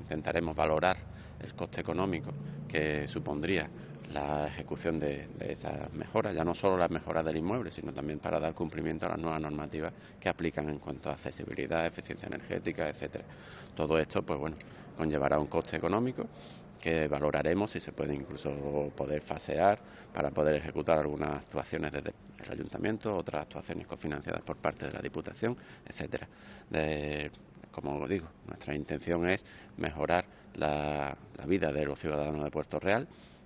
intentaremos valorar el coste económico que supondría la ejecución de esas mejoras, ya no solo las mejoras del inmueble, sino también para dar cumplimiento a las nuevas normativas que aplican en cuanto a accesibilidad, eficiencia energética, etcétera. Todo esto, pues bueno, conllevará un coste económico que valoraremos si se puede incluso poder fasear para poder ejecutar algunas actuaciones desde el ayuntamiento, otras actuaciones cofinanciadas por parte de la Diputación, etcétera. Como digo, nuestra intención es mejorar la vida de los ciudadanos de Puerto Real